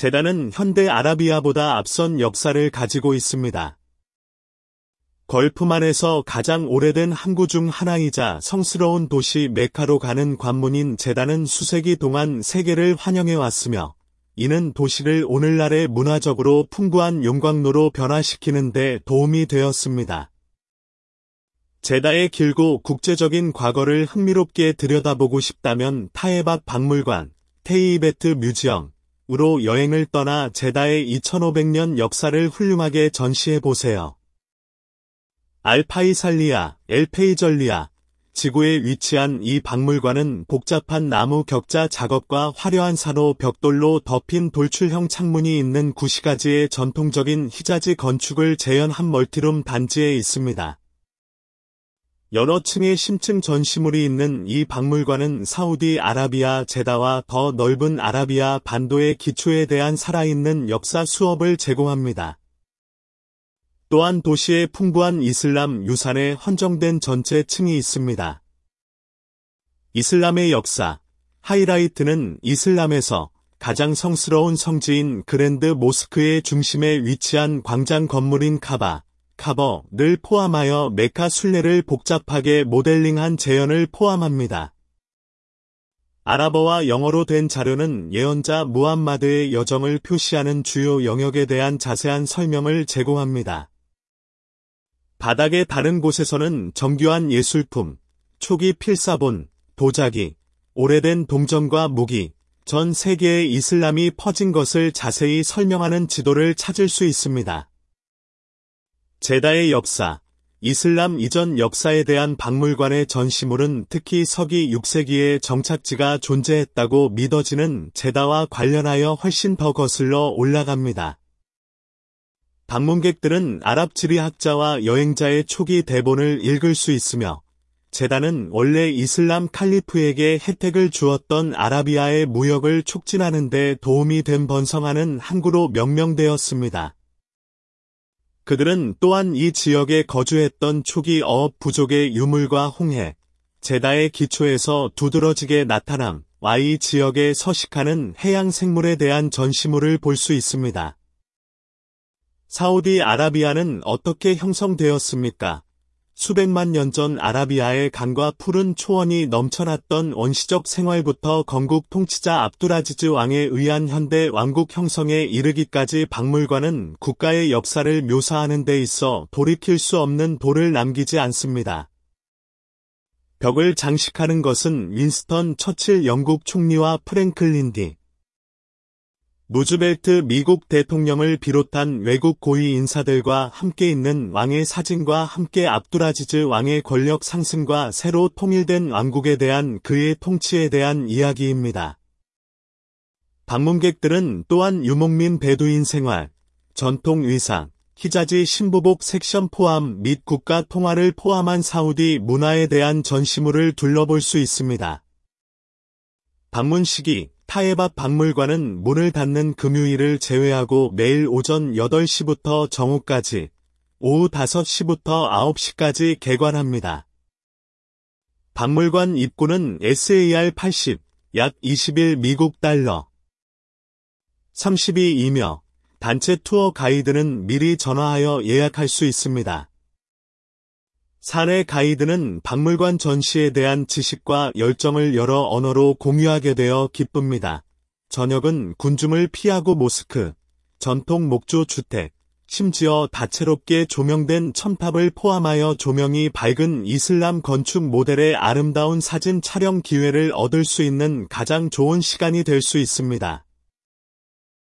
제다는 현대 아라비아보다 앞선 역사를 가지고 있습니다. 걸프만에서 가장 오래된 항구 중 하나이자 성스러운 도시 메카로 가는 관문인 제다는 수세기 동안 세계를 환영해왔으며 이는 도시를 오늘날의 문화적으로 풍부한 용광로로 변화시키는 데 도움이 되었습니다. 제다의 길고 국제적인 과거를 흥미롭게 들여다보고 싶다면 타에밥 박물관, 테이베트 뮤지엄으로 여행을 떠나 제다의 2500년 역사를 훌륭하게 전시해보세요. 알파이살리아, 엘페이절리아, 지구에 위치한 이 박물관은 복잡한 나무 격자 작업과 화려한 산호 벽돌로 덮인 돌출형 창문이 있는 구시가지의 전통적인 히자지 건축을 재현한 멀티룸 단지에 있습니다. 여러 층의 심층 전시물이 있는 이 박물관은 사우디아라비아 제다와 더 넓은 아라비아 반도의 기초에 대한 살아있는 역사 수업을 제공합니다. 또한 도시에 풍부한 이슬람 유산에 헌정된 전체 층이 있습니다. 이슬람의 역사, 하이라이트는 이슬람에서 가장 성스러운 성지인 그랜드 모스크의 중심에 위치한 광장 건물인 카버를 포함하여 메카 순례를 복잡하게 모델링한 재현을 포함합니다. 아랍어와 영어로 된 자료는 예언자 무함마드의 여정을 표시하는 주요 영역에 대한 자세한 설명을 제공합니다. 바닥의 다른 곳에서는 정교한 예술품, 초기 필사본, 도자기, 오래된 동전과 무기, 전 세계의 이슬람이 퍼진 것을 자세히 설명하는 지도를 찾을 수 있습니다. 제다의 역사, 이슬람 이전 역사에 대한 박물관의 전시물은 특히 서기 6세기에 정착지가 존재했다고 믿어지는 제다와 관련하여 훨씬 더 거슬러 올라갑니다. 방문객들은 아랍 지리학자와 여행자의 초기 대본을 읽을 수 있으며 제다는 원래 이슬람 칼리프에게 혜택을 주었던 아라비아의 무역을 촉진하는 데 도움이 된 번성하는 항구로 명명되었습니다. 그들은 또한 이 지역에 거주했던 초기 어업 부족의 유물과 홍해, 제다의 기초에서 두드러지게 나타남과 이 지역에 서식하는 해양 생물에 대한 전시물을 볼 수 있습니다. 사우디아라비아는 어떻게 형성되었습니까? 수백만 년 전 아라비아의 강과 푸른 초원이 넘쳐났던 원시적 생활부터 건국 통치자 압두라지즈 왕에 의한 현대 왕국 형성에 이르기까지 박물관은 국가의 역사를 묘사하는 데 있어 돌이킬 수 없는 돌을 남기지 않습니다. 벽을 장식하는 것은 윈스턴 처칠 영국 총리와 프랭클린 디. 루즈벨트 미국 대통령을 비롯한 외국 고위 인사들과 함께 있는 왕의 사진과 함께 압두라지즈 왕의 권력 상승과 새로 통일된 왕국에 대한 그의 통치에 대한 이야기입니다. 방문객들은 또한 유목민 베두인 생활, 전통 의상, 히자지 신부복 섹션 포함 및 국가 통화를 포함한 사우디 문화에 대한 전시물을 둘러볼 수 있습니다. 방문 시기 타에밥 박물관은 문을 닫는 금요일을 제외하고 매일 오전 8시부터 정오까지, 오후 5시부터 9시까지 개관합니다. 박물관 입구는 SAR 80, 약 21 미국 달러 32이며 단체 투어 가이드는 미리 전화하여 예약할 수 있습니다. 사내 가이드는 박물관 전시에 대한 지식과 열정을 여러 언어로 공유하게 되어 기쁩니다. 저녁은 군중을 피하고 모스크, 전통 목조 주택, 심지어 다채롭게 조명된 첨탑을 포함하여 조명이 밝은 이슬람 건축 모델의 아름다운 사진 촬영 기회를 얻을 수 있는 가장 좋은 시간이 될 수 있습니다.